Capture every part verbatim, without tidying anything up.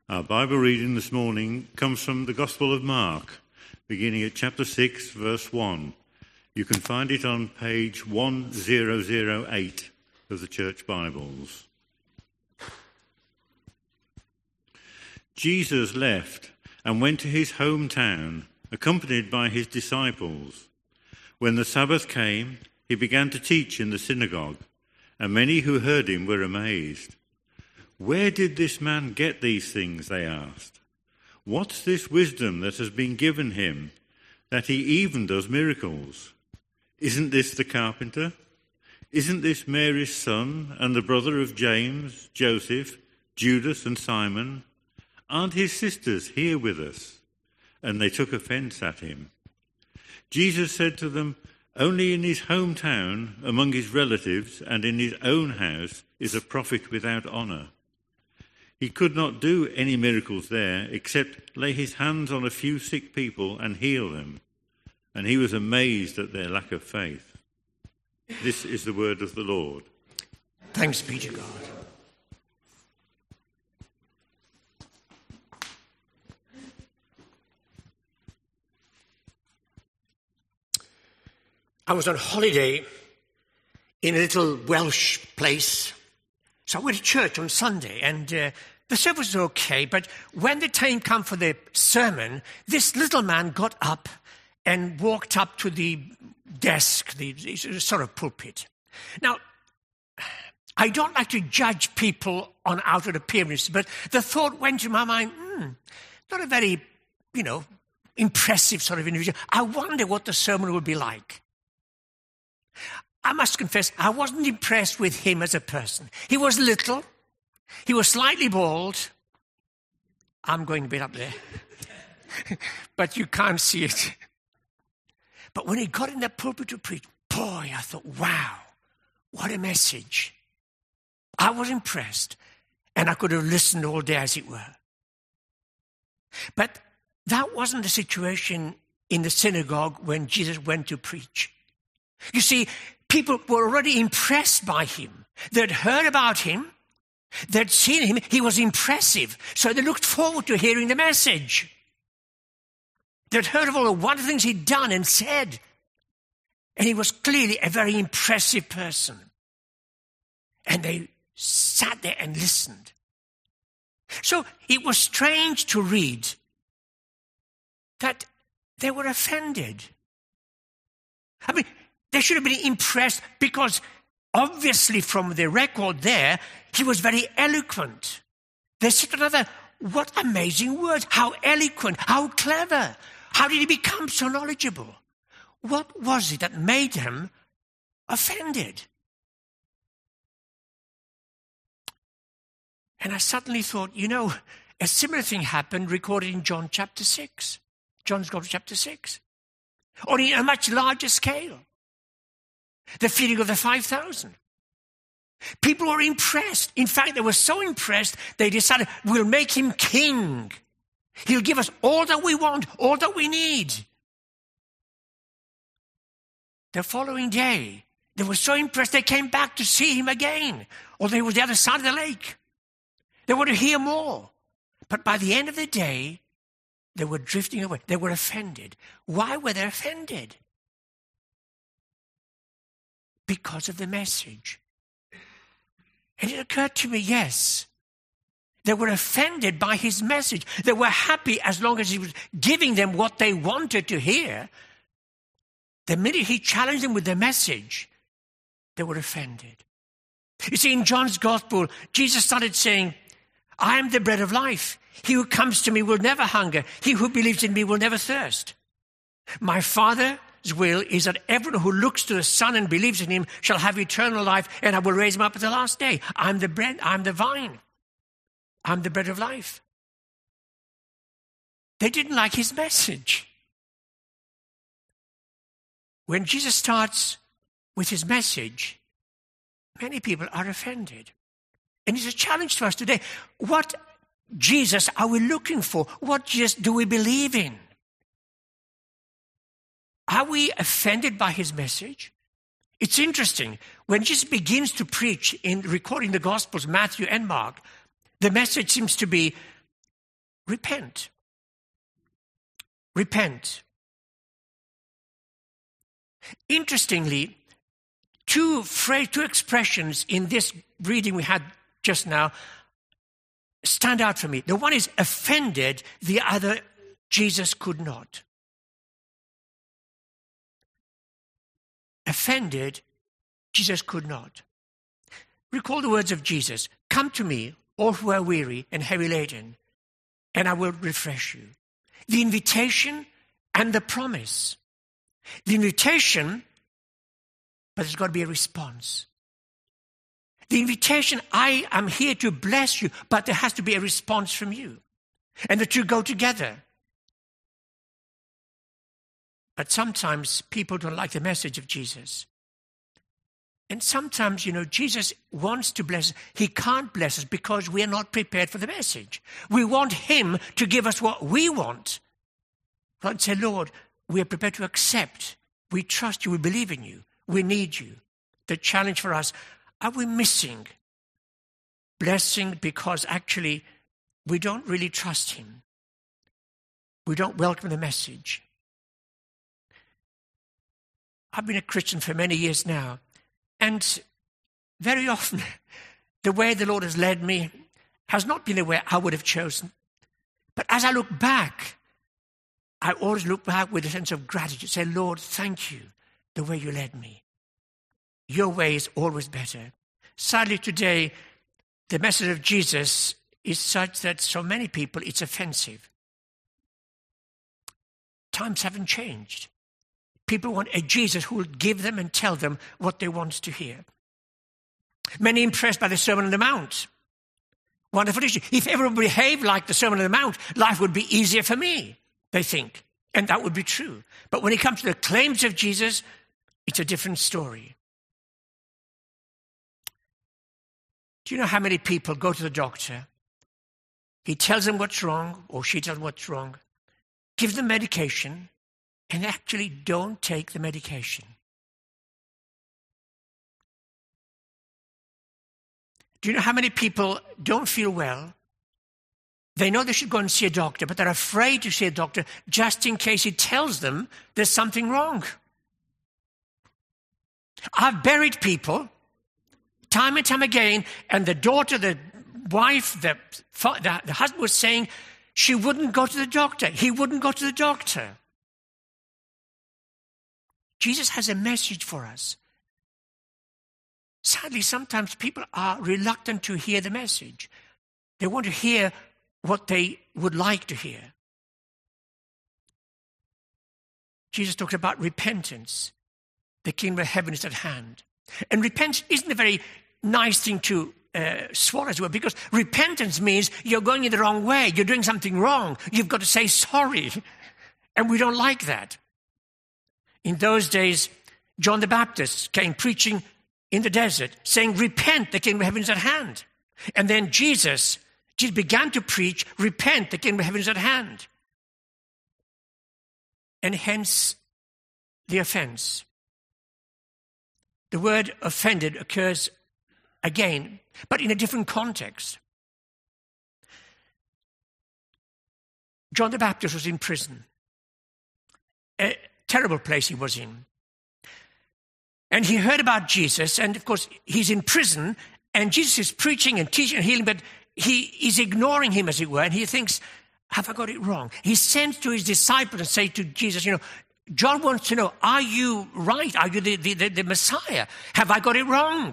Our Bible reading this morning comes from the Gospel of Mark, beginning at chapter six, verse one. You can find it on page one thousand eight of the Church Bibles. Jesus left and went to his hometown, accompanied by his disciples. When the Sabbath came, he began to teach in the synagogue, and many who heard him were amazed. "Where did this man get these things?" they asked. "What's this wisdom that has been given him, that he even does miracles? Isn't this the carpenter? Isn't this Mary's son and the brother of James, Joseph, Judas and Simon? Aren't his sisters here with us?" And they took offense at him. Jesus said to them, "Only in his hometown, among his relatives, and in his own house is a prophet without honor." He could not do any miracles there except lay his hands on a few sick people and heal them. And he was amazed at their lack of faith. This is the word of the Lord. Thanks be to God. I was on holiday in a little Welsh place. So I went to church on Sunday, and uh, the service was okay, but when the time came for the sermon, this little man got up and walked up to the desk, the sort of pulpit. Now, I don't like to judge people on outward appearance, but the thought went to my mind, hmm, not a very, you know, impressive sort of individual. I wonder what the sermon would be like. I must confess, I wasn't impressed with him as a person. He was little. He was slightly bald. I'm going a bit up there. But you can't see it. But when he got in that pulpit to preach, boy, I thought, wow, what a message. I was impressed, and I could have listened all day, as it were. But that wasn't the situation in the synagogue when Jesus went to preach. You see, people were already impressed by him. They'd heard about him. They'd seen him. He was impressive. So they looked forward to hearing the message. They'd heard of all the wonderful things he'd done and said. And he was clearly a very impressive person. And they sat there and listened. So it was strange to read that they were offended. I mean, they should have been impressed because obviously from the record there, he was very eloquent. They said to another, what amazing words, how eloquent, how clever. How did he become so knowledgeable? What was it that made them offended? And I suddenly thought, you know, a similar thing happened recorded in John chapter six. John's Gospel chapter six. Or in a much larger scale. The feeding of the five thousand. People were impressed. In fact, they were so impressed, they decided, we'll make him king. He'll give us all that we want, all that we need. The following day, they were so impressed, they came back to see him again. Or they were the other side of the lake. They wanted to hear more. But by the end of the day, they were drifting away. They were offended. Why were they offended? Because of the message. And it occurred to me, yes, they were offended by his message. They were happy as long as he was giving them what they wanted to hear. The minute he challenged them with the message, they were offended. You see, in John's Gospel, Jesus started saying, I am the bread of life. He who comes to me will never hunger. He who believes in me will never thirst. My Father's will is that everyone who looks to the Son and believes in him shall have eternal life, and I will raise him up at the last day. I'm the bread, I'm the vine. I'm the bread of life. They didn't like his message. When Jesus starts with his message, many people are offended. And it's a challenge to us today. What Jesus are we looking for? What Jesus do we believe in? Are we offended by his message? It's interesting. When Jesus begins to preach in recording the Gospels, Matthew and Mark, the message seems to be, repent. Repent. Interestingly, two phrase, two expressions in this reading we had just now stand out for me. The one is offended, the other, Jesus could not. Offended, Jesus could not. Recall the words of Jesus, "Come to me, all who are weary and heavy laden, and I will refresh you." The invitation and the promise. The invitation, but there's got to be a response. The invitation, I am here to bless you, but there has to be a response from you. And the two go together. But sometimes people don't like the message of Jesus. And sometimes, you know, Jesus wants to bless us. He can't bless us because we are not prepared for the message. We want him to give us what we want. God say, Lord, we are prepared to accept. We trust you. We believe in you. We need you. The challenge for us, are we missing blessing because actually we don't really trust him? We don't welcome the message. I've been a Christian for many years now, and very often the way the Lord has led me has not been the way I would have chosen. But as I look back, I always look back with a sense of gratitude. Say, Lord, thank you the way you led me. Your way is always better. Sadly today, the message of Jesus is such that so many people, it's offensive. Times haven't changed. People want a Jesus who will give them and tell them what they want to hear. Many impressed by the Sermon on the Mount. Wonderful issue. If everyone behaved like the Sermon on the Mount, life would be easier for me, they think. And that would be true. But when it comes to the claims of Jesus, it's a different story. Do you know how many people go to the doctor? He tells them what's wrong, or she tells them what's wrong, gives them medication, and actually don't take the medication. Do you know how many people don't feel well? They know they should go and see a doctor, but they're afraid to see a doctor just in case he tells them there's something wrong. I've buried people time and time again, and the daughter, the wife, the, the, the husband was saying she wouldn't go to the doctor. He wouldn't go to the doctor. Jesus has a message for us. Sadly, sometimes people are reluctant to hear the message. They want to hear what they would like to hear. Jesus talks about repentance. The kingdom of heaven is at hand. And repentance isn't a very nice thing to uh, swallow as well, because repentance means you're going in the wrong way. You're doing something wrong. You've got to say sorry. And we don't like that. In those days, John the Baptist came preaching in the desert, saying, repent, the kingdom of heaven is at hand. And then Jesus, Jesus began to preach, repent, the kingdom of heaven is at hand. And hence the offense. The word offended occurs again, but in a different context. John the Baptist was in prison. A terrible place he was in. And he heard about Jesus, and of course he's in prison, and Jesus is preaching and teaching and healing, but he is ignoring him, as it were, and he thinks, have I got it wrong? He sends to his disciples and says to Jesus, you know, John wants to know, are you right? Are you the, the, the, the Messiah? Have I got it wrong?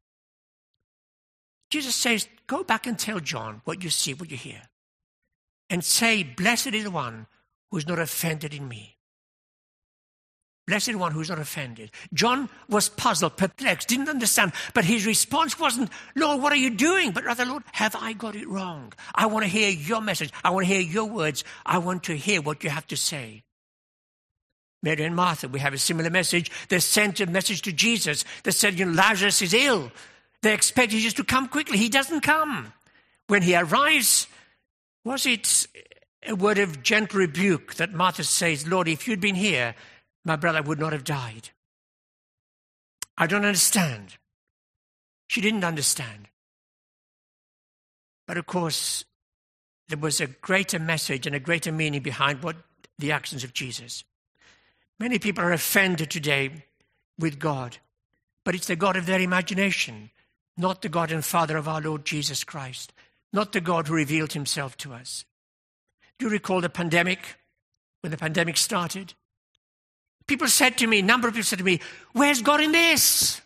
Jesus says, go back and tell John what you see, what you hear. And say, blessed is the one who is not offended in me. Blessed is the one who is not offended. John was puzzled, perplexed, didn't understand. But his response wasn't, Lord, what are you doing? But rather, Lord, have I got it wrong? I want to hear your message. I want to hear your words. I want to hear what you have to say. Mary and Martha, we have a similar message. They sent a message to Jesus. They said, you know, Lazarus is ill. They expect Jesus to come quickly. He doesn't come. When he arrives, was it a word of gentle rebuke that Martha says, Lord, if you'd been here, my brother would not have died. I don't understand. She didn't understand. But of course, there was a greater message and a greater meaning behind what the actions of Jesus. Many people are offended today with God, but it's the God of their imagination, not the God and Father of our Lord Jesus Christ, not the God who revealed himself to us. Do you recall the pandemic, when the pandemic started? People said to me, a number of people said to me, where's God in this?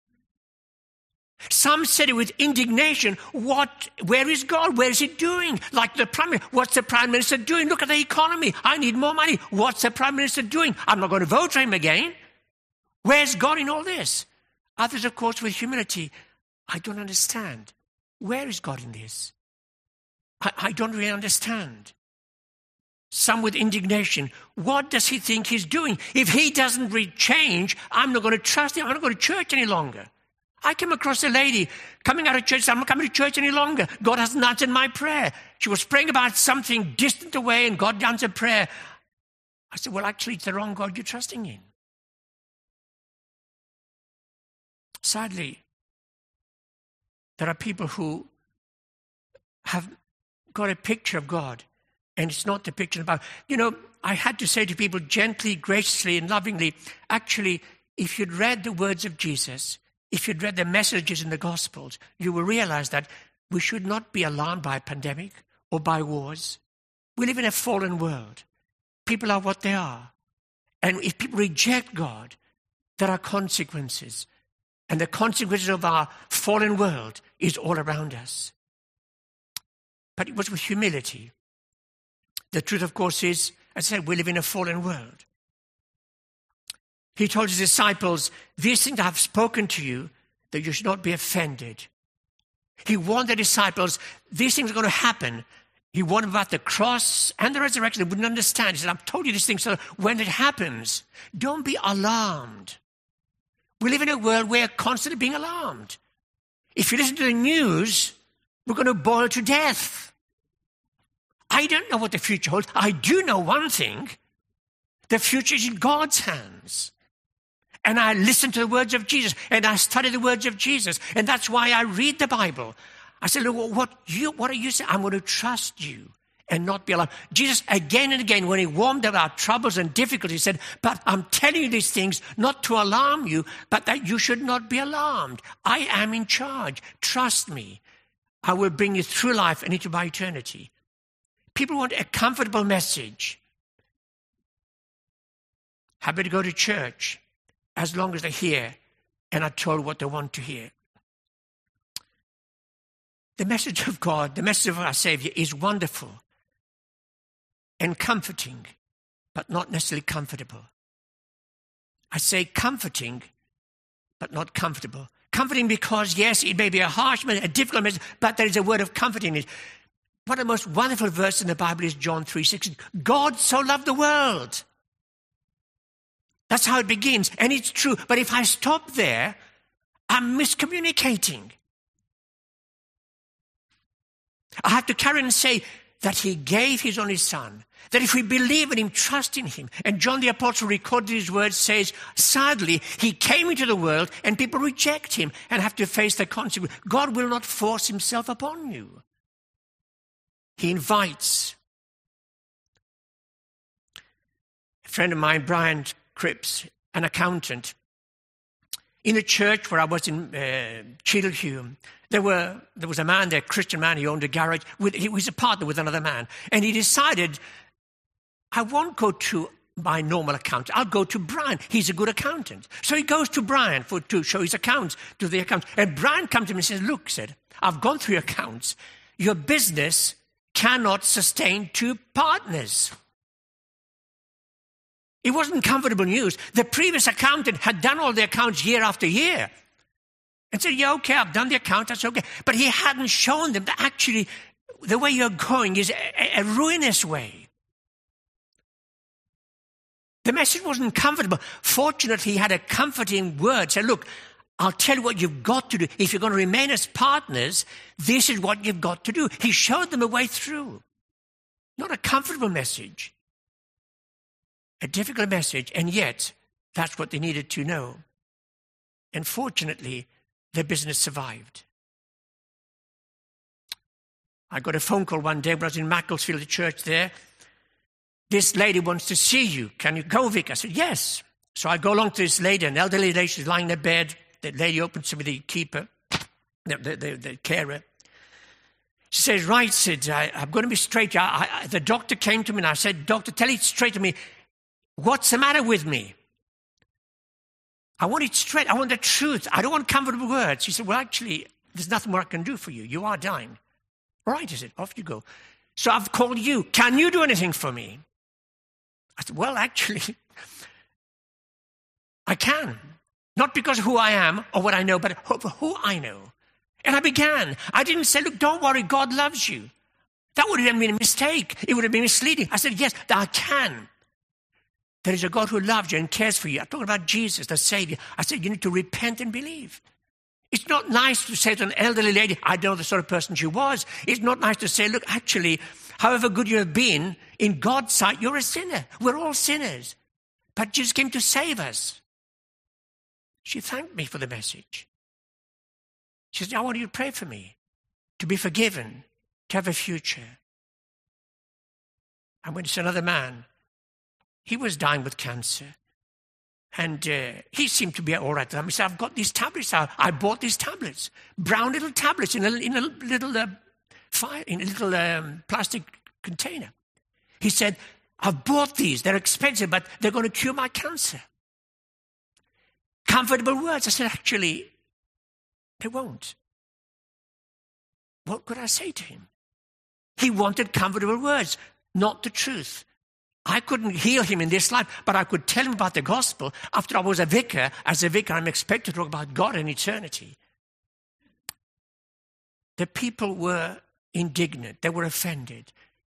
Some said it with indignation, what, where is God? Where is he doing? Like the Prime Minister, what's the Prime Minister doing? Look at the economy. I need more money. What's the Prime Minister doing? I'm not going to vote for him again. Where's God in all this? Others, of course, with humility, I don't understand. Where is God in this? I, I don't really understand. Some with indignation, what does he think he's doing? If he doesn't really change, I'm not going to trust him. I'm not going to church any longer. I came across a lady coming out of church, I'm not coming to church any longer. God hasn't answered my prayer. She was praying about something distant away and God answered prayer. I said, well, actually, it's the wrong God you're trusting in. Sadly, there are people who have got a picture of God, and it's not the picture about, you know, I had to say to people gently, graciously, and lovingly, actually, if you'd read the words of Jesus, if you'd read the messages in the Gospels, you will realize that we should not be alarmed by a pandemic or by wars. We live in a fallen world. People are what they are. And if people reject God, there are consequences. And the consequences of our fallen world is all around us. But it was with humility. The truth, of course, is, as I said, we live in a fallen world. He told his disciples, these things I have spoken to you, that you should not be offended. He warned the disciples, these things are going to happen. He warned them about the cross and the resurrection. They wouldn't understand. He said, I've told you these things, so when it happens, don't be alarmed. We live in a world where we're constantly being alarmed. If you listen to the news, we're going to boil to death. I don't know what the future holds. I do know one thing. The future is in God's hands. And I listen to the words of Jesus, and I study the words of Jesus, and that's why I read the Bible. I said, look, what, you, what are you saying? I'm going to trust you and not be alarmed. Jesus, again and again, when he warned about troubles and difficulties, said, but I'm telling you these things not to alarm you, but that you should not be alarmed. I am in charge. Trust me. I will bring you through life and into my eternity. People want a comfortable message. Happy to go to church as long as they hear and are told what they want to hear. The message of God, the message of our Savior is wonderful and comforting, but not necessarily comfortable. I say comforting, but not comfortable. Comforting because, yes, it may be a harsh message, a difficult message, but there is a word of comfort in it. One of the most wonderful verses in the Bible is John three sixteen. God so loved the world. That's how it begins, and it's true. But if I stop there, I'm miscommunicating. I have to carry on and say that he gave his only son, that if we believe in him, trust in him. And John the Apostle recorded his words, says, sadly, he came into the world and people reject him and have to face the consequence. God will not force himself upon you. He invites. A friend of mine, Brian Cripps, an accountant, in a church where I was in uh, Chilhume, there were there was a man there, a Christian man. He owned a garage. With, he was a partner with another man, and he decided, I won't go to my normal accountant. I'll go to Brian. He's a good accountant. So he goes to Brian for to show his accounts to the accountant. And Brian comes to him and says, "Look," said, "I've gone through your accounts. Your business cannot sustain two partners." It wasn't comfortable news. The previous accountant had done all the accounts year after year and said, yeah, okay, I've done the account, that's okay. But he hadn't shown them that actually the way you're going is a, a ruinous way. The message wasn't comfortable. Fortunately, he had a comforting word. Said, look, I'll tell you what you've got to do. If you're going to remain as partners, this is what you've got to do. He showed them a way through. Not a comfortable message. A difficult message, and yet that's what they needed to know. And fortunately, their business survived. I got a phone call one day when I was in Macclesfield, the church there. This lady wants to see you. Can you go, Vic? I said, yes. So I go along to this lady, an elderly lady. She's lying in the bed. The lady opens to me, the keeper, the, the, the, the carer. She says, right, Sid, I, I'm going to be straight. I, I, the doctor came to me and I said, doctor, tell it straight to me. What's the matter with me? I want it straight. I want the truth. I don't want comfortable words. She said, well, actually, there's nothing more I can do for you. You are dying. All right, I said, off you go. So I've called you. Can you do anything for me? I said, well, actually, I can. Not because of who I am or what I know, but for who I know. And I began. I didn't say, look, don't worry, God loves you. That would have been a mistake. It would have been misleading. I said, yes, I can. There is a God who loves you and cares for you. I'm talking about Jesus, the Savior. I said, you need to repent and believe. It's not nice to say to an elderly lady, I know the sort of person she was. It's not nice to say, look, actually, however good you have been, in God's sight, you're a sinner. We're all sinners. But Jesus came to save us. She thanked me for the message. She said, I want you to pray for me, to be forgiven, to have a future. I went to see another man. He was dying with cancer. And uh, he seemed to be all right. He said, I've got these tablets. I, I bought these tablets. Brown little tablets in a, in a little uh, fire, in a little um, plastic container. He said, I've bought these. They're expensive, but they're going to cure my cancer. Comfortable words. I said, actually, they won't. What could I say to him? He wanted comfortable words, not the truth. I couldn't heal him in this life, but I could tell him about the gospel. After I was a vicar, as a vicar, I'm expected to talk about God and eternity. The people were indignant. They were offended.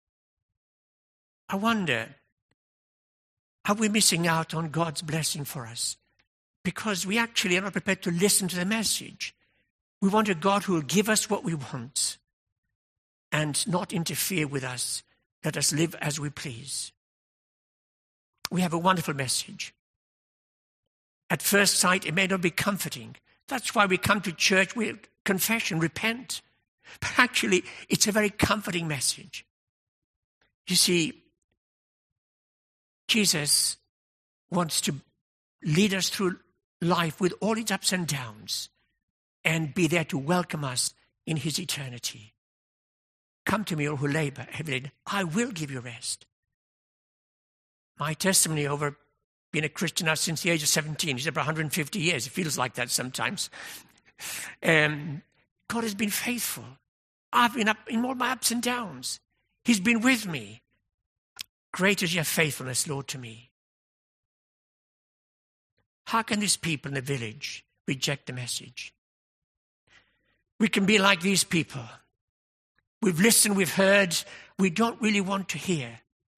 I wonder, are we missing out on God's blessing for us? Because we actually are not prepared to listen to the message. We want a God who will give us what we want and not interfere with us. Let us live as we please. We have a wonderful message. At first sight, it may not be comforting. That's why we come to church with confession, repent. But actually, it's a very comforting message. You see, Jesus wants to lead us through life with all its ups and downs and be there to welcome us in his eternity. Come to me, all who labor, heavy laden. I will give you rest. My testimony over being a Christian now since the age of seventeen is about one hundred fifty years. It feels like that sometimes. Um, God has been faithful. I've been up in all my ups and downs. He's been with me. Great is your faithfulness, Lord, to me. How can these people in the village reject the message? We can be like these people. We've listened, we've heard, we don't really want to hear.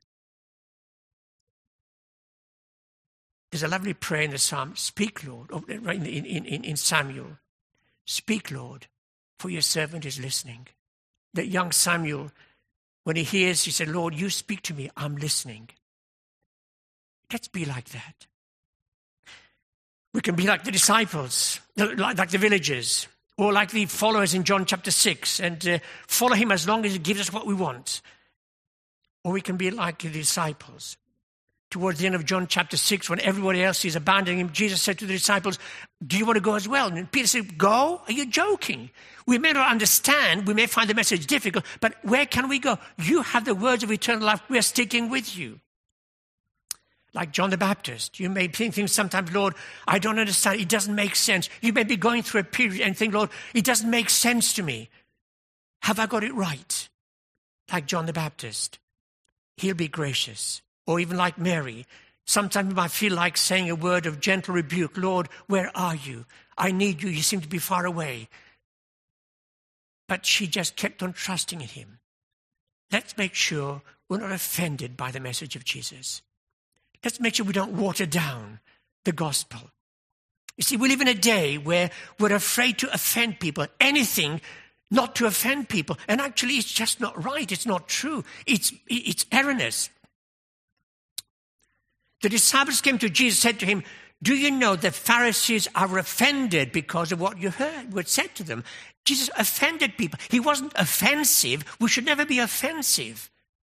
There's a lovely prayer in the Psalm, speak, Lord, right in, in, in, in Samuel. Speak, Lord, for your servant is listening. That young Samuel, when he hears, he said, Lord, you speak to me, I'm listening. Let's be like that. We can be like the disciples, like, like the villagers, or like the followers in John chapter six, and uh, follow him as long as he gives us what we want. Or we can be like the disciples. Towards the end of John chapter six, when everybody else is abandoning him, Jesus said to the disciples, do you want to go as well? And Peter said, go? Are you joking? We may not understand, we may find the message difficult, but where can we go? You have the words of eternal life, we're sticking with you. Like John the Baptist, you may think things sometimes, Lord, I don't understand, it doesn't make sense. You may be going through a period and think, Lord, it doesn't make sense to me. Have I got it right? Like John the Baptist, he'll be gracious. Or even like Mary, sometimes you might feel like saying a word of gentle rebuke. Lord, where are you? I need you. You seem to be far away. But she just kept on trusting in him. Let's make sure we're not offended by the message of Jesus. Let's make sure we don't water down the gospel. You see, we live in a day where we're afraid to offend people. Anything not to offend people. And actually, it's just not right. It's not true. It's, it's erroneous. The disciples came to Jesus, said to him, do you know the Pharisees are offended because of what you heard, what said to them? Jesus offended people. He wasn't offensive. We should never be offensive.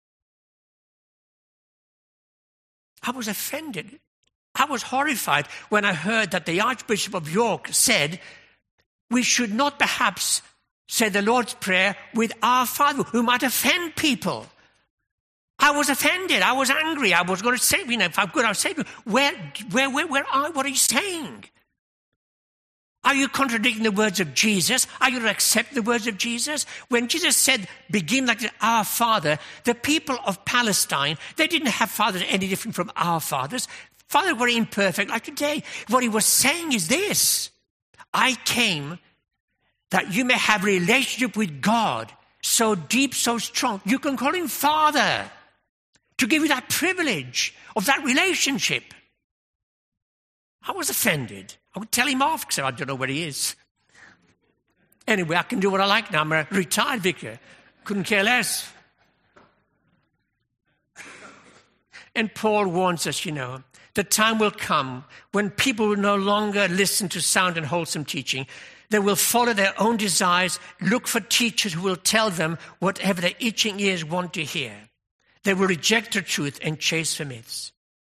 I was offended. I was horrified when I heard that the Archbishop of York said we should not perhaps say the Lord's Prayer with Our Father, who might offend people. I was offended. I was angry. I was going to say, you know, if I'm good, I'll say, where, where, where, where are, what are you saying? Are you contradicting the words of Jesus? Are you to accept the words of Jesus? When Jesus said, begin like Our Father, the people of Palestine, they didn't have fathers any different from our fathers. Fathers were imperfect like today. What he was saying is this: I came that you may have a relationship with God so deep, so strong, you can call him Father, to give you that privilege of that relationship. I was offended. I would tell him off because I don't know where he is. Anyway, I can do what I like now. I'm a retired vicar. Couldn't care less. And Paul warns us, you know, the time will come when people will no longer listen to sound and wholesome teaching. They will follow their own desires, look for teachers who will tell them whatever their itching ears want to hear. They will reject the truth and chase for myths.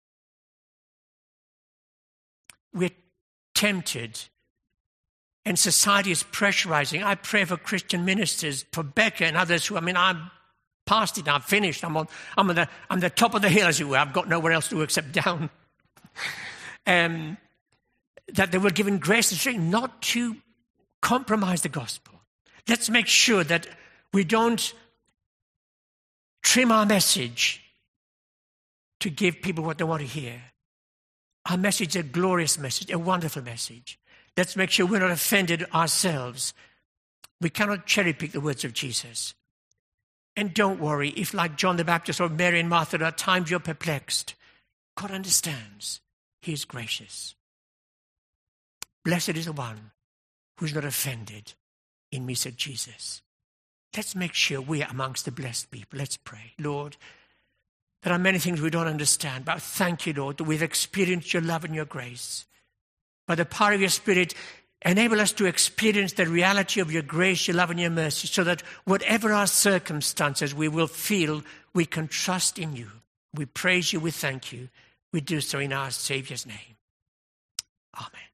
We're tempted, and society is pressurizing. I pray for Christian ministers, for Becca and others who, I mean, I'm past it, I'm finished, I'm on, I'm on the, I'm the top of the hill, as it were. I've got nowhere else to go except down. um, that they were given grace and strength not to compromise the gospel. Let's make sure that we don't trim our message to give people what they want to hear. Our message is a glorious message, a wonderful message. Let's make sure we're not offended ourselves. We cannot cherry pick the words of Jesus. And don't worry if, like John the Baptist or Mary and Martha, at times you're perplexed. God understands. He is gracious. Blessed is the one who's not offended in me, said Jesus. Let's make sure we are amongst the blessed people. Let's pray. Lord, there are many things we don't understand, but thank you, Lord, that we've experienced your love and your grace. By the power of your Spirit, enable us to experience the reality of your grace, your love and your mercy, so that whatever our circumstances, we will feel we can trust in you. We praise you, we thank you. We do so in our Saviour's name. Amen.